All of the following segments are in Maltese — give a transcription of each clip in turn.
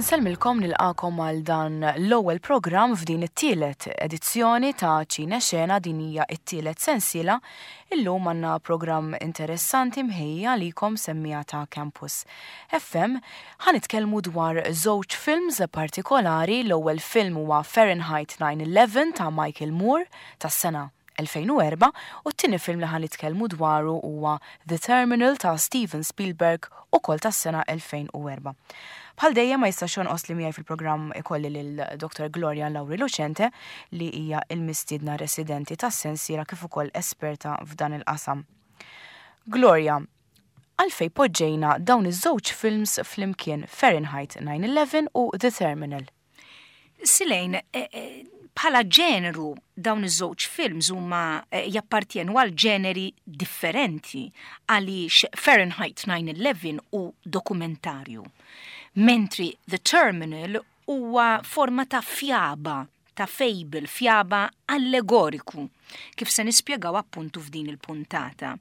Nsellmilkom nilqakom għal dan l-ewwel programm f'din it-tielet edizzjoni ta' Ċina Xena din hija t-tielet sensiela. Illum għandna programm interessanti mħejja likom semmija ta' Campus FM. Ħanitkellmu dwar żewġ films partikolari. L-ewwel film huwa Fahrenheit 9/11 ta' Michael Moore tas-sena 2004 u t-tieni film li ħanitkellmu dwaru huwa The Terminal ta' Steven Spielberg ukoll tas-sena 2004. Bħal dejjem ma jistax jonqos li miegħi fil-programm ikolli lil Dr. Gloria Lauri Lucente li hija l-mistiedna residenti tas-sensiela kif ukoll esperta f'dan il-qasam. Gloria, għalfejn poġġejna dawn iż-żewġ films flimkien Fahrenheit 9/11 u The Terminal? Silejn, bħala ġeneru dawn iż-żewġ films huma jappartjenu għal ġeneri differenti għaliex Fahrenheit 9/11 u dokumentarju. Mentri The Terminal huwa forma ta' fjaba, ta' fable, fjaba allegoriku, kif se nispjegaw appuntu f'din il-puntata.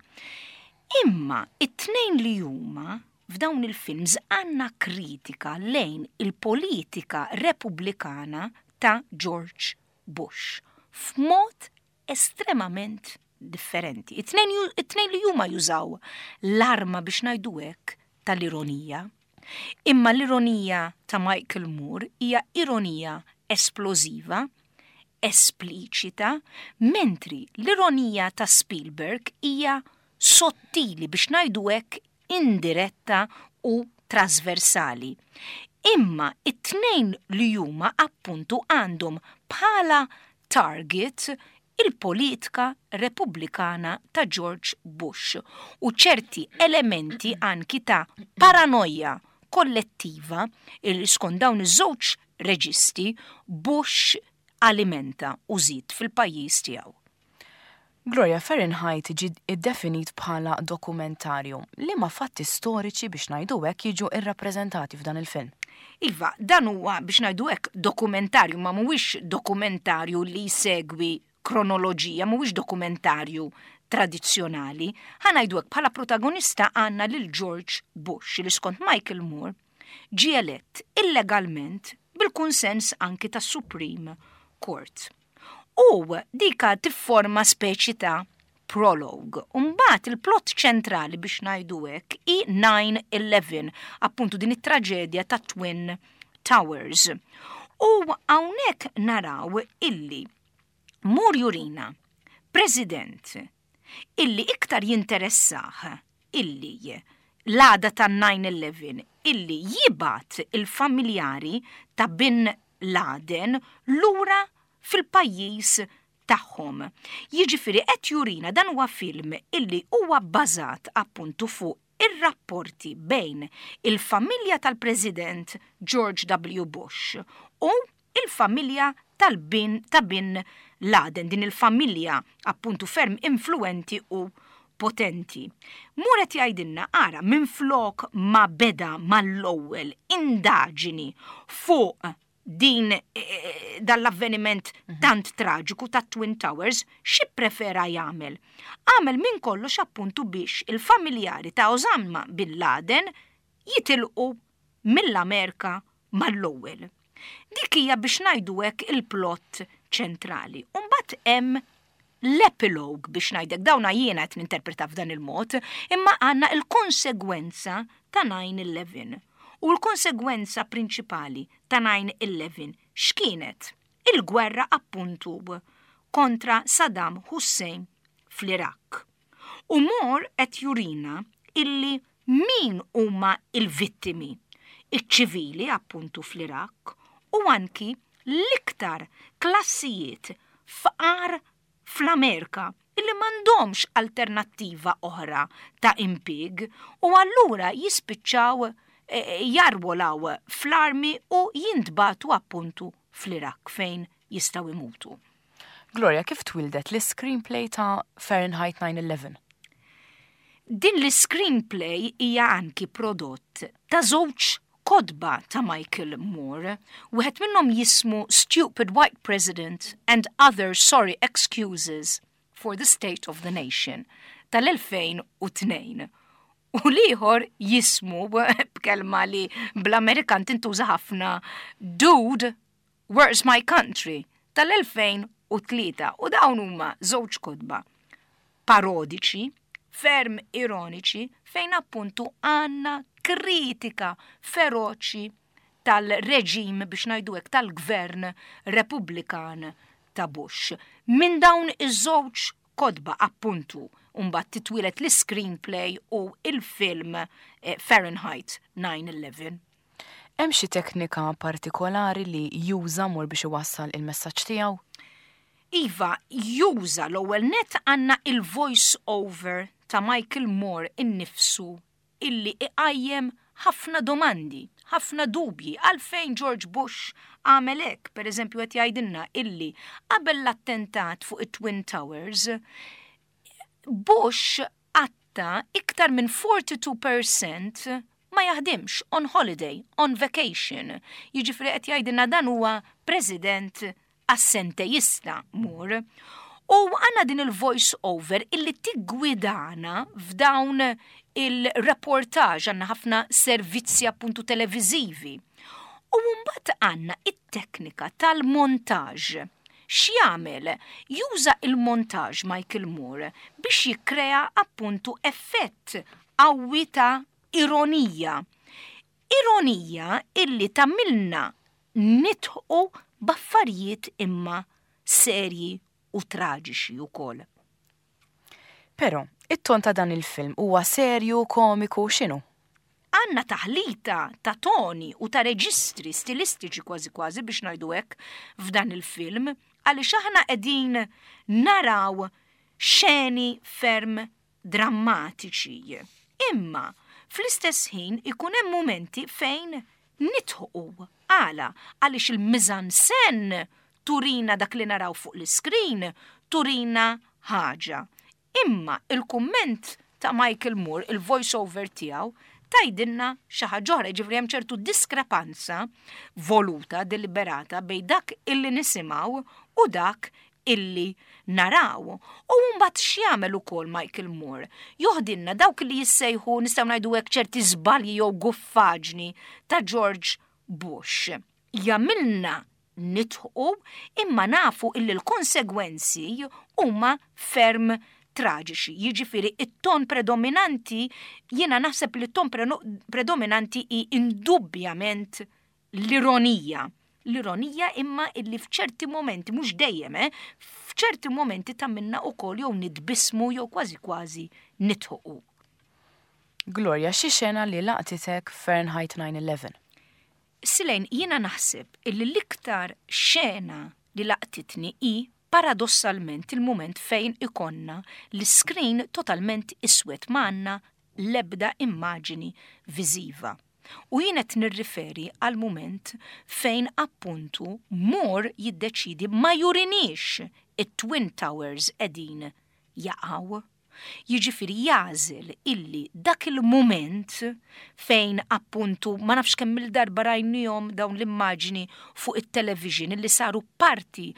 Imma it-tnejn li huma f'dawn il-films għandna kritika lejn il-politika repubblikana ta' George Bush f'mod estremament differenti. It-tnejn li huma jużaw l-arma biex ngħidu hekk tal-ironija. Imma l-ironija ta' Michael Moore hija ironija esplosiva, espliċita, mentri l-ironija ta' Spielberg hija sottili biex ngħidu hekk indiretta u trasversali. Imma it-tnejn li huma appuntu għandhom bħala target il-politika repubblikana ta' George Bush u ċerti elementi anki ta' paranoja kollettiva il skont dawn iż-żewġ reġisti Bush alimenta u żid fil-pajjiż tiegħu. Gloria, Fahrenheit ġi iddefinit bħala dokumentarju. Liema fatti storiċi biex ngħidu hekk jiġu irrappreżentati f'dan il-film? Iva, dan huwa biex ngħidu hekk dokumentarju ma mhuwiex dokumentarju li jsegwi kronoloġija, mhuwiex dokumentarju tradizzjonali. Ħanajdu hekk bħala protagonista għandna lil George Bush li skont Michael Moore ġie elett illegalment bil-kunsens anki tas Supreme Court. U dika tifforma speċi ta' prologue. Mbagħad il-plot ċentrali biex ngħidu hekk i 9/11, appuntu din it-traġedja ta' Twin Towers. U hawnhekk naraw illi Moore jurina President illi iktar jinteressaħ illi l-għada ta' 9/11 illi jibat il-familjari ta' Bin Laden lura fil-pajjiż tagħhom. Jiġifieri qed jurina dan huwa film illi huwa bbażat appuntu fuq ir-rapporti bejn il-familja tal-President George W. Bush u il-familja ta' Bin Laden, din il-familja appuntu ferm influenti u potenti. Moore qed jgħidilna ara minflok ma beda mal-ewwel indaġini fuq din dall-avveniment tant traġiku ta' Twin Towers, xi prefera jagħmel? Għamel minn kollox appuntu biex il-familjari ta' Osama Bin Laden jitilqu mill-Amerika mal-ewwel. Dik hija biex ngħidu hekk il-plott ċentrali. U mbagħad hemm l-epilogue biex ngħidek dawna jiena qed ninterpreta f'dan il-mod, imma għandna l-konsegwenza ta' 9/11. U l-konsegwenza prinċipali ta' 9/11 x'kienet? Il-gwerra appuntu kontra Saddam Hussein fl-Iraq. U Moore qed jurina illi min huma il-vittimi, iċ-ċivili appuntu fl-Iraq u anki l-iktar klassijiet faqar fl-Amerika illi m'għandhomx alternattiva oħra ta' impjieg u allura jispiċċaw jarwolaw fl-armi u jintbatu appuntu fl-Iraq fejn jistgħu imutu. Gloria, kif twildet l-screenplay ta' Fahrenheit 9/11? Din l-screenplay hija anki prodott ta' żewġ kodba ta' Michael Moore, wieħed minnhom jismu Stupid White President and Other Sorry Excuses for the State of the Nation tal-2002. U liħor jismu b'kelma li bl-Amerikan tintuża ħafna Dude, Where's My Country tal-2003 u dawn huma żewġ kodba parodiċi, ferm ironiċi fejn appuntu għanna kritika feroċi tal-reġim biex ngħidu hekk tal-gvern Repubblikan ta' Bush. Min dawn iż-żewġ kodba appuntu mbagħad titwilet l-screenplay u il-film Fahrenheit 9/11. Hemm xi teknika partikolari li juża mur biex iwassal il-messaġġ tiegħu? Iva, juża l-ewwel net għandna il-voice over ta' Michael Moore innifsu illi iqajjem ħafna domandi, ħafna dubji għalfejn George Bush għamel hekk, pereżempju qed jgħidilna illi qabel l-attentat fuq it-Twin Towers Bush għatta iktar minn 42% ma jaħdimx on holiday, on vacation. Jiġifieri qed jgħidilna dan huwa president assentejista Moore. U għandna din il-voice over illi tiggwidana f'dawn il-reportaġ għandna ħafna servizzi appuntu televiżivi. U mbagħad għandna it-teknika tal-montaġġ. X'jagħmel? Juża il-montaġġ Michael Moore biex jikkrea appuntu effett qawwi ta' ironija. Ironija illi tagħmilna nitħu b'affarijiet imma serji u traġiċi wkoll. Però, it-ton ta' dan il-film huwa serju, komiku, x'inhu? Għanna taħlita ta' toni u ta' reġistri stilistiċi kważi biex ngħidu hekk f'dan il-film għaliex aħna qegħdin naraw xeni ferm drammatiċi. Imma fl-istess ħin ikun hemm momenti fejn nitħu għala għaliex il-mizansen turina dak li naraw fuq l-iskrin, turina ħaġa. Imma il-kumment ta' Michael Moore, il-voice over tiegħu, tajdinna xi ħaġa oħra, ġifri hemm ċertu diskrepanza voluta, deliberata bejn dak illi nisimgħu u dak illi naraw. U mbagħad x'jagħmel ukoll Michael Moore? Joħdilna dawk li jissejħu nistgħu ngħidu hekk ċerti żbalji jew guffaġni ta' George Bush. Jagħmilna nitħu imma nafu illi l-konsegwenzi huma ferm traġiċi. Jiġifieri it-ton predominanti, jiena naħseb li t-ton predominanti hi indubjament l-ironija. L-ironija imma illi f'ċerti momenti, mhux dejjem, f'ċerti momenti tagħmilna wkoll jew nitbismu jew kważi nitħuqu. Gloria, xi xena li laqtitek Fahrenheit 9/11? Silejn, jiena naħseb illi l-iktar xena li laqtitni hi paradossalment il-moment fejn ikonna l-screen totalment iswed m'għandna l-ebda immaġini viżiva. U jien qed nirriferi għal mument fejn appuntu Moore jiddeċidi ma jurinix it-Twin Towers qegħdin jaqgħu. Jiġifieri jażel illi dak il-mument fejn appuntu ma nafx kemm il-darba rajnihom dawn l-immaġini fuq it-television illi saru parti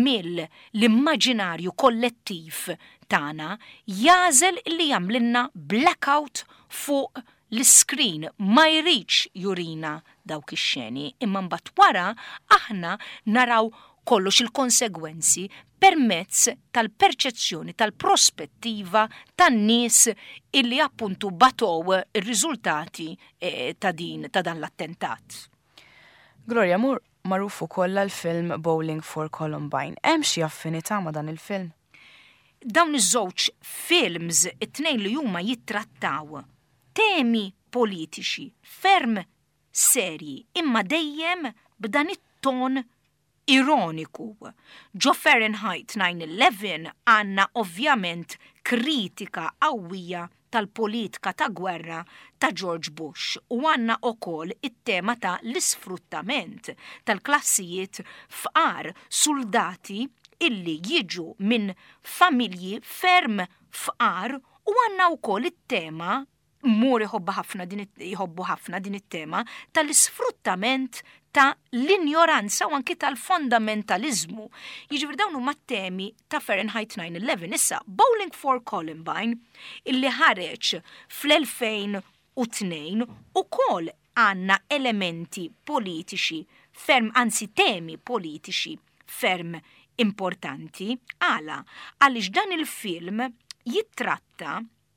mill-immaġinarju kollettiv tagħna, jażel illi jagħmlilna blackout fuq l-screen ma jridx jurina dawk ix-xeni, imma mbagħad wara aħna naraw kollox il-konsegwenzi permezz tal-perċezzjoni, tal-prospettiva tan-nies illi appuntu batow ir-riżultati ta' dan l-attentat. Gloria, Moore magħruf ukoll l-film Bowling for Columbine. Hemm xi affinità ma' dan il-film? Dawn iż-żewġ films it-tnejn li huma jittrattaw temi politiċi ferm serji imma dejjem b'dan it-ton ironiku. Ġo Fahrenheit 9/11 għanna ovvjament kritika qawwija tal-politika ta' gwerra ta' George Bush u għanna ukoll it-tema ta' l-isfruttament tal-klassijiet fqar soldati illi jiġu minn familji ferm fqar u għanna wkoll it-tema Moore jħobbu ħafna din it-tema tal-isfruttament ta' l-ignoranza u anki tal-fondamentalizmu. Jiġifieri dawn huma temi ta' Fahrenheit 9/11. Issa Bowling for Columbine illi ħareġ fl-2002 ukoll għandna elementi politiċi ferm, anzi temi politiċi ferm importanti. Għaliex dan il-film jittratta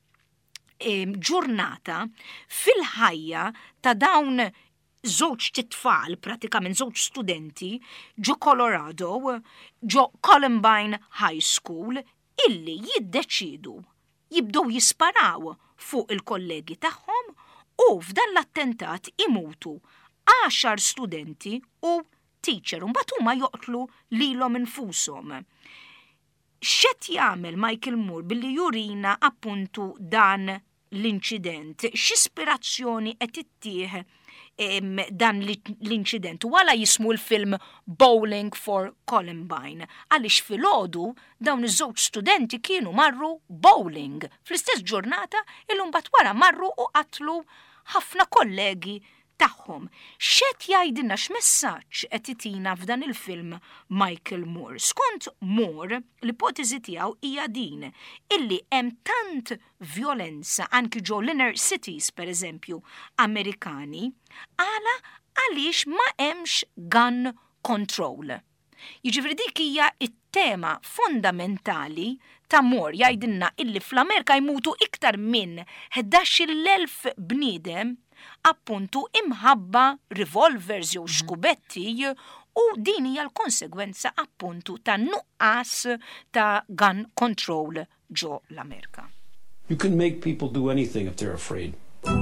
ġurnata fil-ħajja ta' dawn żewġ titfal, pratikament żewġ studenti ġo Colorado, ġo Columbine High School, illi jiddeċidu jibdew jisparaw fuq il-kollegi tagħhom u f'dan l-attentat imutu 10 studenti u teacher, mbagħad huma joqtlu lilhom infushom. X'qed jagħmel Michael Moore billi jurina appuntu dan l-inċident? X'ispirazzjoni qed ittieħ dan l-inċident? Wala jismu l-film Bowling for Columbine, għaliex filgħodu dawn iż-żewġ studenti kienu marru bowling fl-istess ġurnata illum mbagħad wara marru u qatlu ħafna kollegi tagħhom. X'qed jgħidilna x'messaġġ qed itina f'dan il-film Michael Moore? Skont Moore, l-ipotezi tiegħu hija din illi hemm tant violenza anki ġo l-inner cities pereżempju Amerikani għaliex ma hemmx gun control. Jiġifieri dik hija it-tema fondamentali ta' Moore, jgħidilna illi fl-Amerika jmutu iktar minn 11,000 bniedem appuntu imħabba revolvers jew xkubetti u din hija l-konsegwenza appuntu ta' nuqqas ta' gun control ġo l-Amerika. You can make people do anything if they're afraid.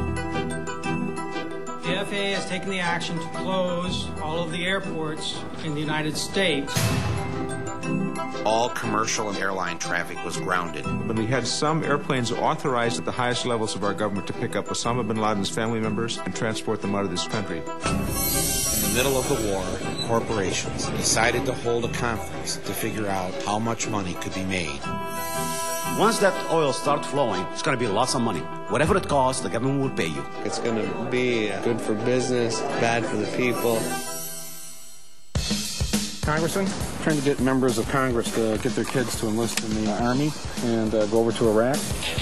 The FAA has taken the action to close all of the airports in the United States. All commercial and airline traffic was grounded. But we had some airplanes authorized at the highest levels of our government to pick up Osama bin Laden's family members and transport them out of this country. In the middle of the war, corporations decided to hold a conference to figure out how much money could be made. Once that oil starts flowing, it's going to be lots of money. Whatever it costs, the government will pay you. It's going to be good for business, bad for the people. Congressman, trying to get members of Congress to get their kids to enlist in the Army and go over to Iraq.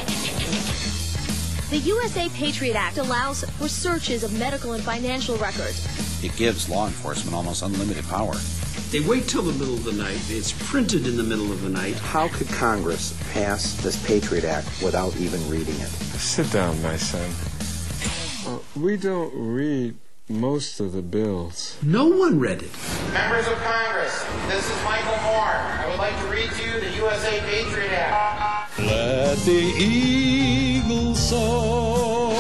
The USA Patriot Act allows for searches of medical and financial records. It gives law enforcement almost unlimited power. They wait till the middle of the night. It's printed in the middle of the night. How could Congress pass this Patriot Act without even reading it? Sit down, my son. We don't read most of the bills. No one read it. Members of Congress, this is Michael Moore. I would like to read to you the USA Patriot Act. Let the eagles soar.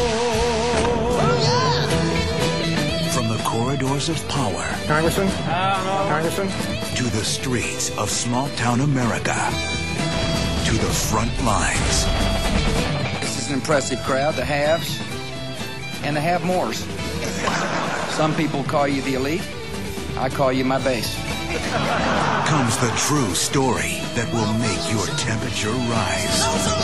From the corridors of power, Congressman, to the streets of small-town America, to the front lines. This is an impressive crowd, the haves and the have-mores. Some people call you the elite. I call you my base. Comes the true story that will make your temperature rise.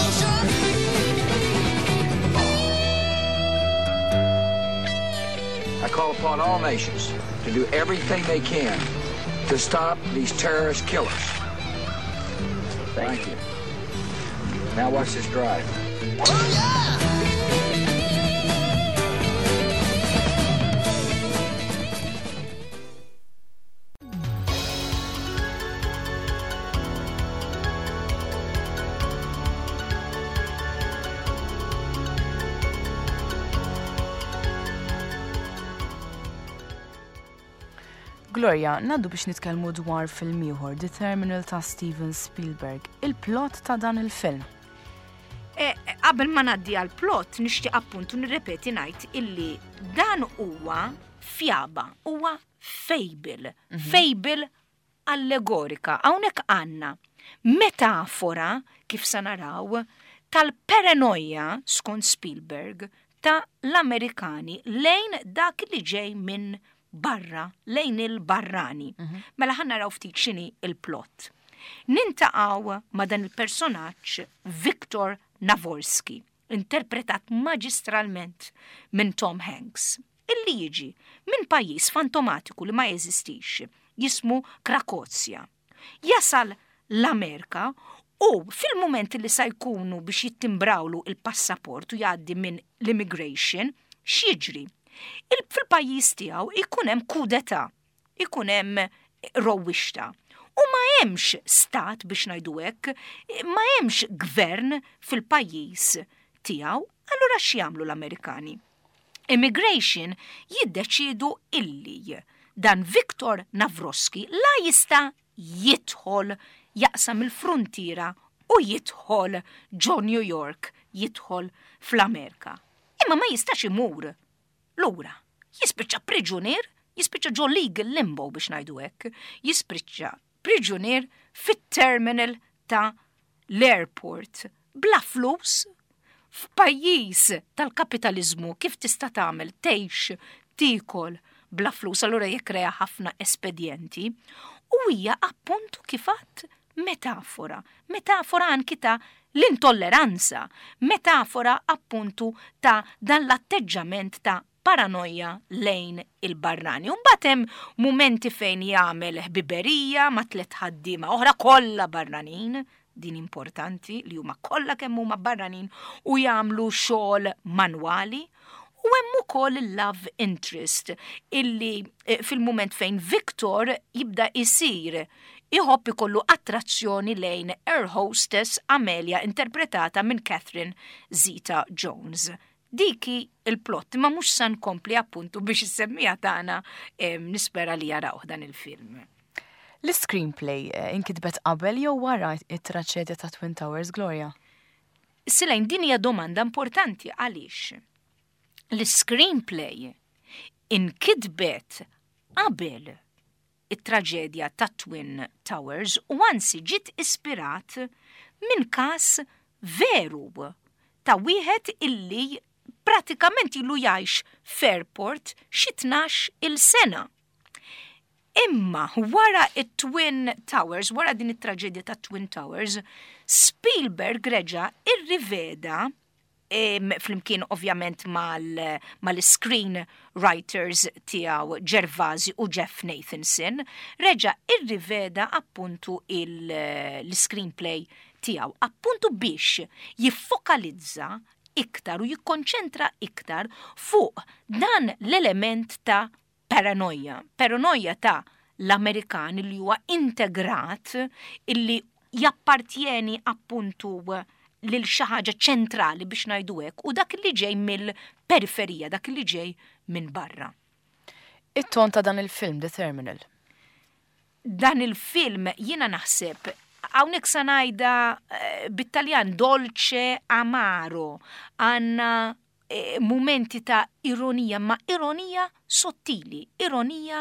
I call upon all nations to do everything they can to stop these terrorist killers. Thank you. Now watch this drive. Gloria, naddu biex nitkellmu dwar film ieħor, The Terminal ta' Steven Spielberg. Il-plot ta' dan il-film. Qabel ma ngħaddi għall-plot, nixtieq appuntu nirrepeti ngħid illi dan huwa fjaba, huwa fable. Fable allegorika. Hawnhekk għandna metafora kif sa naraw tal-paranoja skont Spielberg ta' l-Amerikani lejn dak li ġej minn barra lejn il-barrani. Mela ħanna raw ftit xini il-plot. Nintaqgħu ma' dan il-personaġġ Viktor Navorski. interpretat maġistralment minn Tom Hanks, illi jiġi minn pajjiż fantomatiku li ma jeżistix, jismu Krakozja. Jasal l-Amerika u fil-moment li sa jkunu biex jittimbrawlu il-passaport u jgħaddi minn l-immigration, x'jiġri? Fil-pajjiż tiegħu ikun hemm kudeta, ikun hemm rowwixta. U ma hemmx stat biex ngħidu hekk, ma hemmx gvern fil-pajjiż tiegħu, allura x'jagħmlu l-Amerikani? Immigration jiddeċiedu illi dan Viktor Navrosky la jista' jidħol jaqsam il-frontiera u jidħol ġo New York, jidħol fl-Amerika. Imma ma jistax imur. Lura, jispiċċa priġunier, jispiċċa ġo legal limbo biex ngħidu hekk, jispiċċa priġunier fit-terminal ta' l-airport bla flus f'pajjiż tal-kapitalizmu kif tista' tagħmel tgħix tikol bla flus, allura jikkrea ħafna espedjenti u hija appuntu kifat metafora anki ta' l-intolleranza, metafora appuntu ta' dan l-atteġġament ta' paranoja lejn il-barrani. Un batem momenti fejn jagħmel ħbiberija ma' 3 ħaddiema oħra kollha barranin, din importanti li huma kollha kemm huma barranin u jagħmlu xogħol manwali. U hemm ukoll il-love interest illi fil-mument fejn Viktor jibda isir iħobb ikollu attrazzjoni lejn air hostess Amelia interpretata minn Catherine Zeta-Jones. Diki il-plott ma mhux se nkompli appuntu biex is-semmija tagħna nispera li jaraw dan il-film. L-screenplay inkitbet qabel jew wara it-traċedja ta' Twin Towers, Gloria? Silejn din hija domanda importanti għaliex. L-screenplay inkitbet qabel it-traġedja ta' Twin Towers u ansi ġiet ispirat minn każ veru ta' wieħed illi pratikament ilu jgħix f'airport xi 12 il-sena. Imma wara it-Twin Towers, wara din it-traġedja ta' Twin Towers, Spielberg reġa' irriveda flimkien ovvjament mal-screen writers tiegħu Gervasi u Jeff Nathanson, reġa' irriveda appuntu l-screenplay tiegħu appuntu biex jiffokalizza iktar u jikkonċentra iktar fuq dan l-element ta' paranoja ta' l-Amerikan li huwa integrat illi jappartjeni appuntu lil xi ħaġa ċentrali biex ngħidu hekk u dak li ġej mill-periferija, dak li ġej minn barra. It-ton ta' dan il-film, The Terminal. Dan il-film jiena naħseb hawnhekk sa ngħidha bit-Taljan dolce amaro, għandna momenti ta' ironija, ma' ironija sottili, ironija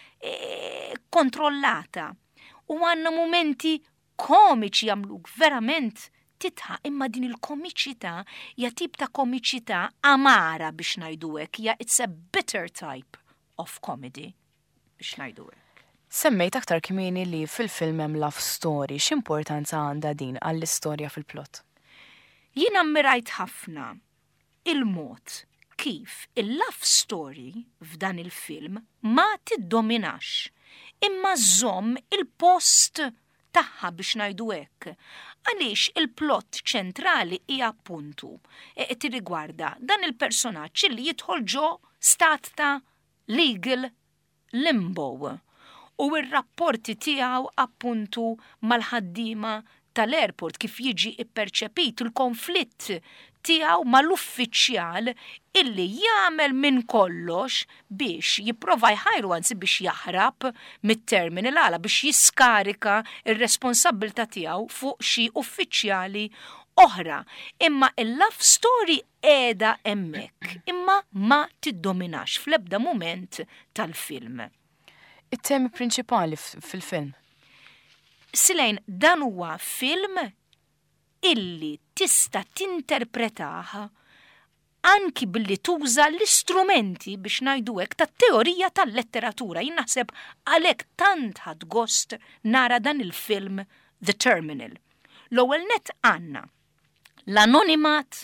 kontrollata. U għandna momenti komiċi jagħmluk verament titħa, imma din il-komiċità hija tip ta' komiċità amara biex ngħidu hekk, hija it's a bitter type of comedy biex ngħidu hekk. Semmejt aktar kmieni li fil-film hemm love story, x'importanza għandha din għall-istorja fil-plott? Jien ammirajt ħafna il-mod kif il-love story f'dan il-film ma tiddominax, imma żomm il-post tagħha biex ngħidu hekk. Għaliex il-plott ċentrali hija appuntu tirrigwarda dan il-personaġġ li jidħol ġo stat ta' legal limbo u r-rapporti tiegħu appuntu mal-ħaddiema tal-airport kif jiġi ipperċepit il-konflitt tiegħu mal-uffiċjal illi jagħmel minn kollox biex jipprova jħajru anzi biex jaħrab mit-terminal għala biex jiskarika ir-responsabbilta tiegħu fuq xi uffiċjali oħra. Imma il-love story qiegħda hemmhekk, imma ma tiddominax fl-ebda mument tal-film. It-temi prinċipali fil-film? Silejn, dan huwa film illi tista' tinterpretaħ anki billi tuża l-istrumenti biex ngħidu hekk tat-teorija tal-letteratura. Jien naħseb għalhekk tant ħadd gost nara dan il-film The Terminal. L-ewwel nett għandna l-anonimat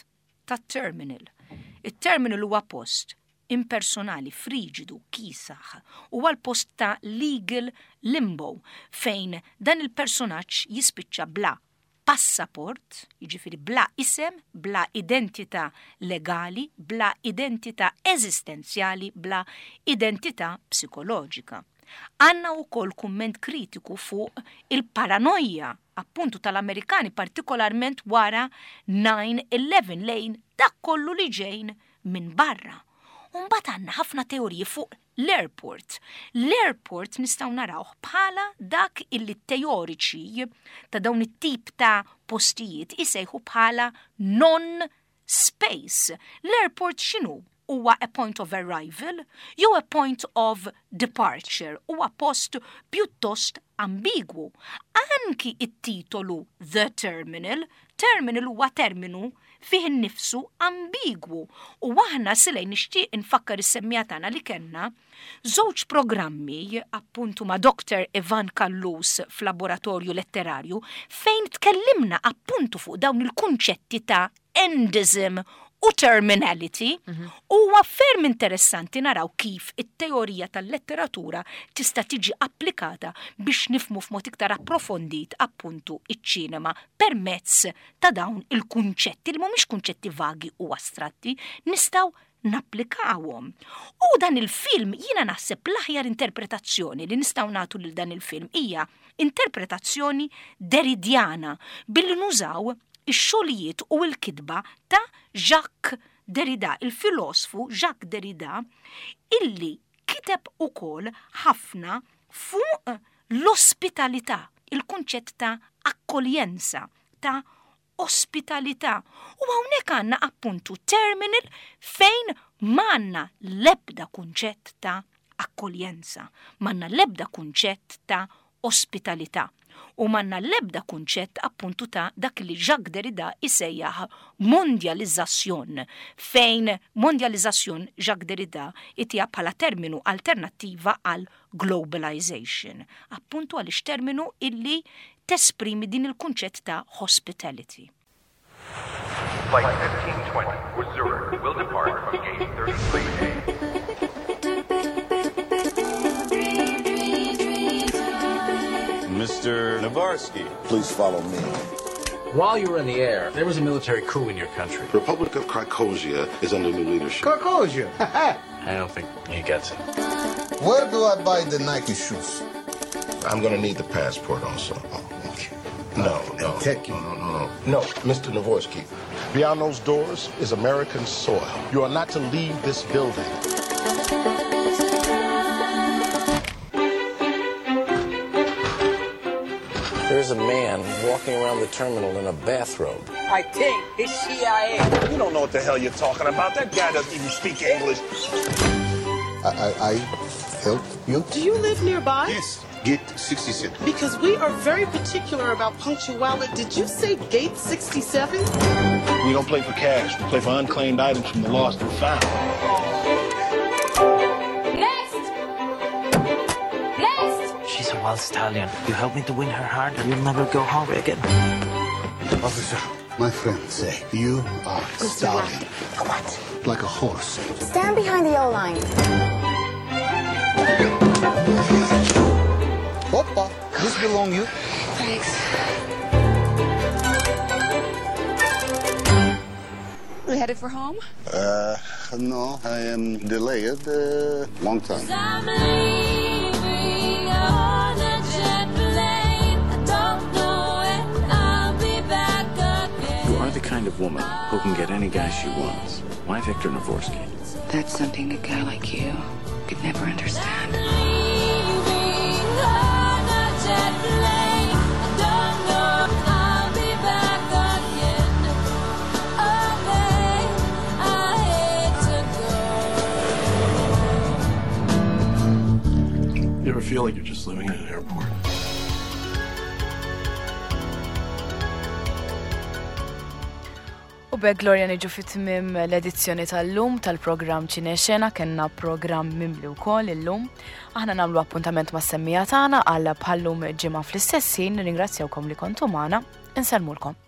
tat-terminal. Il-terminal huwa post impersonali, friġidu, kisaħ, huwa l-post ta' legal limbo fejn dan il-personaġġ jispiċċa bla passaport, jiġifieri bla isem, bla identità legali, bla identità eżistenzjali, bla identità psikoloġika. Għanna wkoll kumment kritiku fuq il-paranoja appuntu tal-Amerikani partikolarment wara 9/11 lejn dak kollu li ġejn minn barra. Mbagħad għandna ħafna teoriji fuq l-airport. L-airport nistgħu narawh bħala dak illi teoriċi ta' dawn it-tip ta' postijiet isejħu bħala non-space. L-airport x'inhu? Huwa a point of arrival jew a point of departure, huwa post pjuttost ambigwu. Anki it-titolu The Terminal huwa terminu fih innifsu ambigwu u aħna silej nixtieq infakkar is-semmija tagħna li kellna żewġ programmi appuntu ma' Dr. Ivan Kallus f'laboratorju letterarju fejn tkellimna appuntu fuq dawn il-kunċetti ta' endism u terminality huwa ferm interessanti naraw kif it-teorija tal-letteratura tista' tiġi applikata biex nifmu f'mod iktar approfondit appuntu iċ-ċinema permezz ta' dawn il-kunċetti li mhumiex kunċetti vagi u astratti nistgħu napplikawhom. U dan il-film jiena naħseb l-aħjar interpretazzjoni li nistgħu nagħtu lil dan il-film hija interpretazzjoni deridjana billi nużaw ix-xogħlijiet u l-kitba ta' Jacques Derrida, il-filosfu Jacques Derrida, illi kiteb ukoll ħafna fuq l-ospitalità, il-kunċett ta' akkoljenza, ta' ospitalità. U hawnhekk għandna appuntu terminal fejn m'għandna l-ebda kunċett ta' akkoljenza, m'għandna l-ebda kunċett ta' ospitalità. U manna l-ebda kunċett appuntu ta' dak li Jacques Derrida isejjaħ mondializzazzjon, fejn mondializzazzjon Jacques Derrida itija bħala terminu alternattiva għal globalization, appuntu għaliex terminu illi tesprimi din il-kunċett ta' hospitality. Flight 1520 for Zurich will depart from gate 33A. Mr. Navarsky, please follow me. While you were in the air, there was a military coup in your country. The Republic of Krakosia is under new leadership. Krakosia? I don't think he gets it. Where do I buy the Nike shoes? I'm going to need the passport also. No, Mr. Navorsky. Beyond those doors is American soil. You are not to leave this building. There's a man walking around the terminal in a bathrobe. I think it's CIA. You don't know what the hell you're talking about. That guy doesn't even speak English. I help you? Do you live nearby? Yes. Gate 67. Because we are very particular about punctuality. Did you say gate 67? We don't play for cash. We play for unclaimed items from the lost and found. She's a wild stallion. You help me to win her heart and you'll never go hungry again. Officer, my friends say you are a stallion. What? Like a horse. Stand behind the O-line. Hoppa, this belong you. Thanks. We headed for home? No, I am delayed long time. The kind of woman who can get any guy she wants. Why Victor Navorsky? That's something a guy like you could never understand. You ever feel like you're just living in an airport? U bek Gloria niġu fit-tmim l-edizzjoni tal-lum tal-program ċinexena, kenna program mimli wkoll illum. Aħna nagħmlu appuntament ma' semmija tagħna għal bħallum ġimgħa fl-istessin, ringrazzjawkom li kontu magħna, inselmulkom.